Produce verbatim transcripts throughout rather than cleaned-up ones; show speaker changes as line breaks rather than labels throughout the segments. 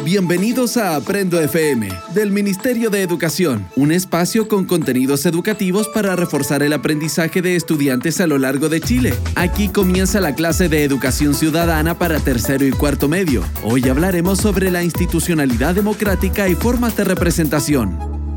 Bienvenidos a Aprendo F M, del Ministerio de Educación, un espacio con contenidos educativos para reforzar el aprendizaje de estudiantes a lo largo de Chile. Aquí comienza la clase de Educación Ciudadana para tercero y cuarto medio. Hoy hablaremos sobre la institucionalidad democrática y formas de representación.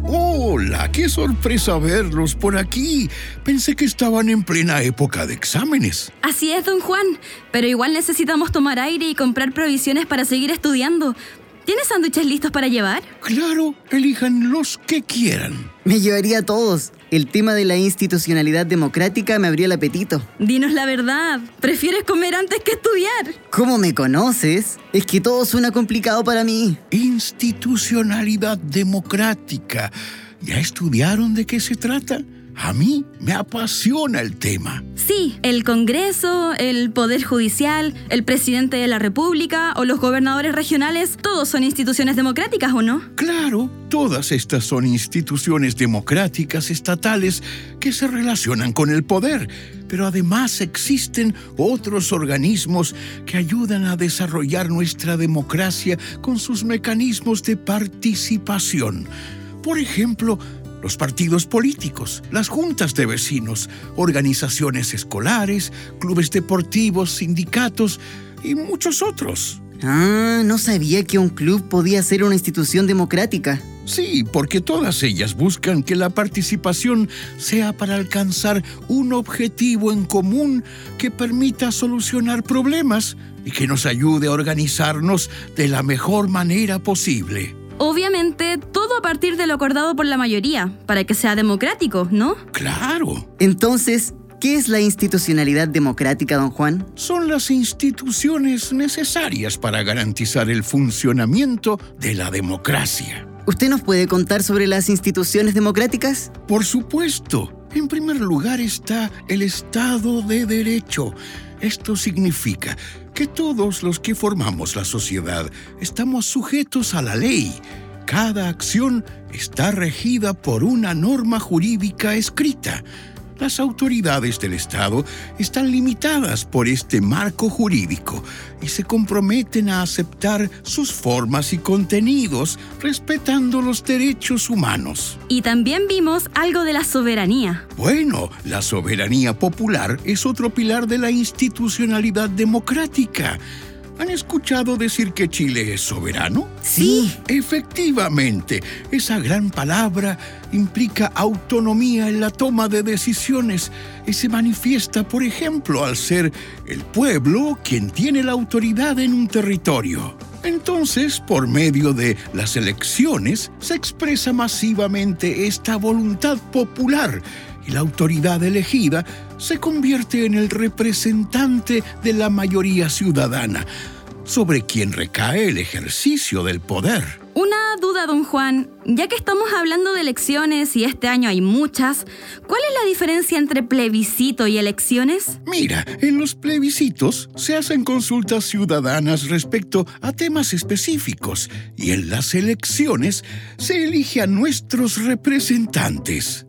¡Hola! ¡Qué sorpresa verlos por aquí! Pensé que estaban en plena época de exámenes.
Así es, don Juan, pero igual necesitamos tomar aire y comprar provisiones para seguir estudiando. ¿Tienes sándwiches listos para llevar?
Claro, elijan los que quieran.
Me llevaría a todos. El tema de la institucionalidad democrática me abrió el apetito.
Dinos la verdad, ¿prefieres comer antes que estudiar?
¿Cómo me conoces? Es que todo suena complicado para mí.
Institucionalidad democrática. ¿Ya estudiaron de qué se trata? A mí me apasiona el tema.
Sí, el Congreso, el Poder Judicial, el Presidente de la República o los gobernadores regionales, todos son instituciones democráticas, ¿o no?
Claro, todas estas son instituciones democráticas estatales que se relacionan con el poder, pero además existen otros organismos que ayudan a desarrollar nuestra democracia con sus mecanismos de participación. Por ejemplo, los partidos políticos, las juntas de vecinos, organizaciones escolares, clubes deportivos, sindicatos y muchos otros.
Ah, no sabía que un club podía ser una institución democrática.
Sí, porque todas ellas buscan que la participación sea para alcanzar un objetivo en común que permita solucionar problemas y que nos ayude a organizarnos de la mejor manera posible.
Obviamente, todo a partir de lo acordado por la mayoría, para que sea democrático, ¿no?
¡Claro!
Entonces, ¿qué es la institucionalidad democrática, don Juan?
Son las instituciones necesarias para garantizar el funcionamiento de la democracia.
¿Usted nos puede contar sobre las instituciones democráticas?
Por supuesto. En primer lugar está el Estado de Derecho. Esto significa que todos los que formamos la sociedad estamos sujetos a la ley. Cada acción está regida por una norma jurídica escrita. Las autoridades del Estado están limitadas por este marco jurídico y se comprometen a aceptar sus formas y contenidos respetando los derechos humanos.
Y también vimos algo de la soberanía.
Bueno, la soberanía popular es otro pilar de la institucionalidad democrática. ¿Han escuchado decir que Chile es soberano?
Sí.
Efectivamente, esa gran palabra implica autonomía en la toma de decisiones y se manifiesta, por ejemplo, al ser el pueblo quien tiene la autoridad en un territorio. Entonces, por medio de las elecciones, se expresa masivamente esta voluntad popular y la autoridad elegida se convierte en el representante de la mayoría ciudadana, sobre quien recae el ejercicio del poder.
Una duda, don Juan. Ya que estamos hablando de elecciones y este año hay muchas, ¿cuál es la diferencia entre plebiscito y elecciones?
Mira, en los plebiscitos se hacen consultas ciudadanas respecto a temas específicos y en las elecciones se elige a nuestros representantes.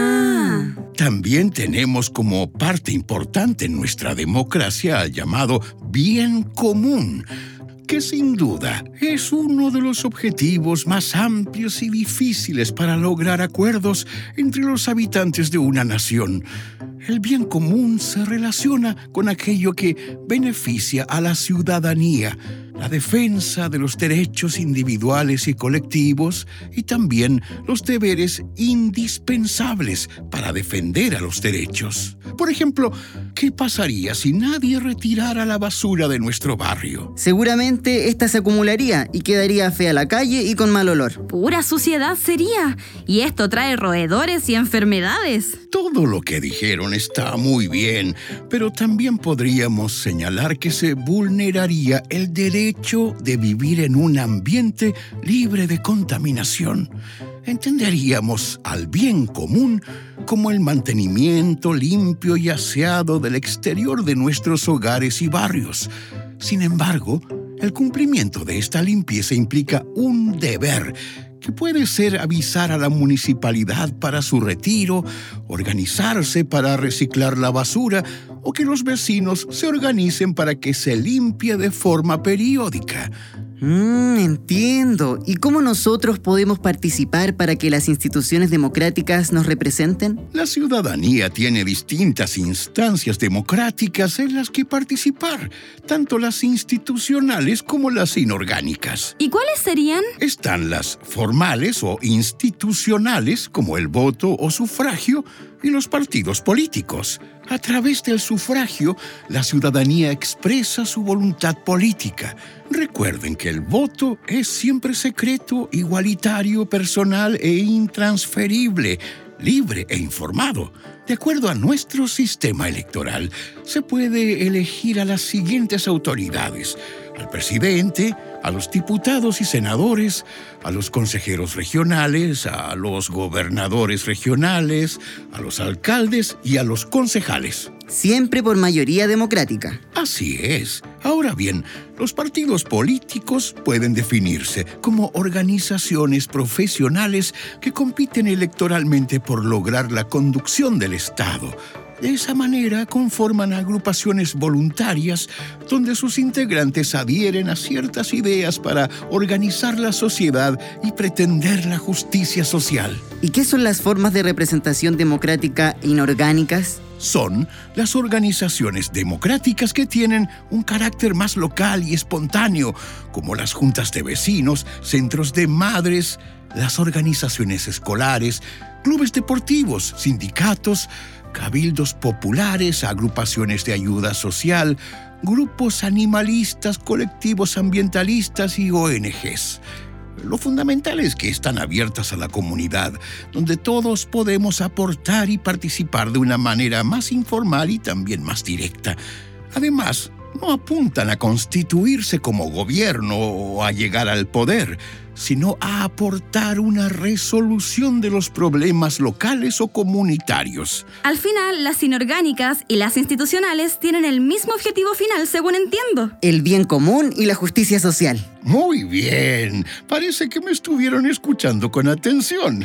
Ah.
También tenemos como parte importante en nuestra democracia al llamado bien común, que sin duda es uno de los objetivos más amplios y difíciles para lograr acuerdos entre los habitantes de una nación. El bien común se relaciona con aquello que beneficia a la ciudadanía, la defensa de los derechos individuales y colectivos y también los deberes indispensables para defender a los derechos. Por ejemplo, ¿qué pasaría si nadie retirara la basura de nuestro barrio?
Seguramente esta se acumularía y quedaría fea la calle y con mal olor.
Pura suciedad sería. Y esto trae roedores y enfermedades.
Todo lo que dijeron está muy bien, pero también podríamos señalar que se vulneraría el derecho de vivir en un ambiente libre de contaminación. Entenderíamos al bien común como el mantenimiento limpio y aseado del exterior de nuestros hogares y barrios. Sin embargo, el cumplimiento de esta limpieza implica un deber que puede ser avisar a la municipalidad para su retiro, organizarse para reciclar la basura o que los vecinos se organicen para que se limpie de forma periódica.
Mm, entiendo. ¿Y cómo nosotros podemos participar para que las instituciones democráticas nos representen?
La ciudadanía tiene distintas instancias democráticas en las que participar, tanto las institucionales como las inorgánicas.
¿Y cuáles serían?
Están las formales o institucionales, como el voto o sufragio, y los partidos políticos. A través del sufragio, la ciudadanía expresa su voluntad política. Recuerden que el voto es siempre secreto, igualitario, personal e intransferible, libre e informado. De acuerdo a nuestro sistema electoral, se puede elegir a las siguientes autoridades: al presidente, a los diputados y senadores, a los consejeros regionales, a los gobernadores regionales, a los alcaldes y a los concejales.
Siempre por mayoría democrática.
Así es. Ahora bien, los partidos políticos pueden definirse como organizaciones profesionales que compiten electoralmente por lograr la conducción del Estado. De esa manera conforman agrupaciones voluntarias donde sus integrantes adhieren a ciertas ideas para organizar la sociedad y pretender la justicia social.
¿Y qué son las formas de representación democrática inorgánicas?
Son las organizaciones democráticas que tienen un carácter más local y espontáneo, como las juntas de vecinos, centros de madres, las organizaciones escolares, clubes deportivos, sindicatos, cabildos populares, agrupaciones de ayuda social, grupos animalistas, colectivos ambientalistas y O N Ges. Lo fundamental es que están abiertas a la comunidad, donde todos podemos aportar y participar de una manera más informal y también más directa. Además, no apuntan a constituirse como gobierno o a llegar al poder, sino a aportar una resolución de los problemas locales o comunitarios.
Al final, las inorgánicas y las institucionales tienen el mismo objetivo final, según entiendo.
El bien común y la justicia social.
Muy bien. Parece que me estuvieron escuchando con atención.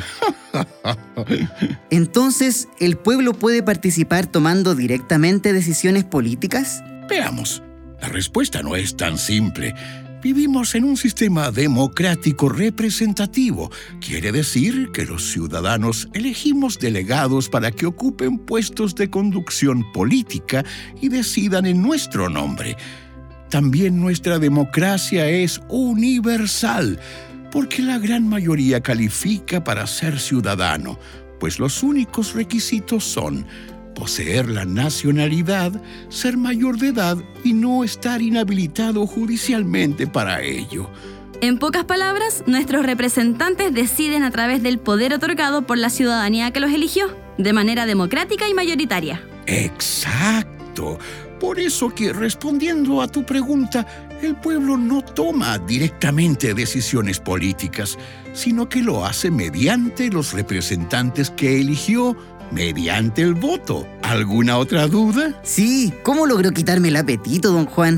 Entonces, ¿el pueblo puede participar tomando directamente decisiones políticas?
Veamos. La respuesta no es tan simple. Vivimos en un sistema democrático representativo. Quiere decir que los ciudadanos elegimos delegados para que ocupen puestos de conducción política y decidan en nuestro nombre. También nuestra democracia es universal, porque la gran mayoría califica para ser ciudadano, pues los únicos requisitos son poseer la nacionalidad, ser mayor de edad y no estar inhabilitado judicialmente para ello.
En pocas palabras, nuestros representantes deciden a través del poder otorgado por la ciudadanía que los eligió, de manera democrática y mayoritaria.
Exacto. Por eso que, respondiendo a tu pregunta, el pueblo no toma directamente decisiones políticas, sino que lo hace mediante los representantes que eligió, mediante el voto. ¿Alguna otra duda?
Sí, ¿cómo logró quitarme el apetito, don Juan?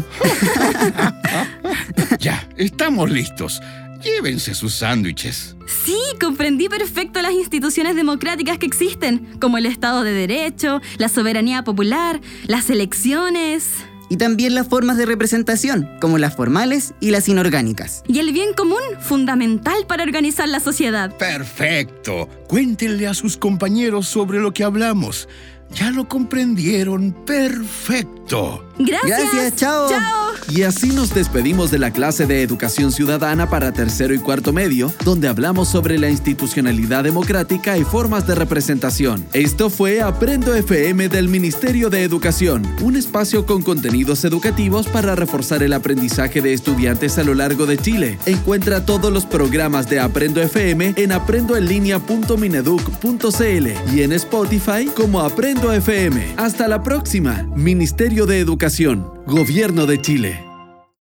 Ya, estamos listos. Llévense sus sándwiches.
Sí, comprendí perfecto las instituciones democráticas que existen, como el Estado de Derecho, la soberanía popular, las elecciones.
Y también las formas de representación, como las formales y las inorgánicas.
Y el bien común, fundamental para organizar la sociedad.
Perfecto. Cuéntenle a sus compañeros sobre lo que hablamos. ¿Ya lo comprendieron? Perfecto.
Gracias.
Gracias, chao.
Chao.
Y así nos despedimos de la clase de Educación Ciudadana para tercero y cuarto medio, donde hablamos sobre la institucionalidad democrática y formas de representación. Esto fue Aprendo F M del Ministerio de Educación, un espacio con contenidos educativos para reforzar el aprendizaje de estudiantes a lo largo de Chile. Encuentra todos los programas de Aprendo F M en aprendo en línea punto mineduc punto c l y en Spotify como Aprendo F M. Hasta la próxima. Ministerio de Educación, Gobierno de Chile.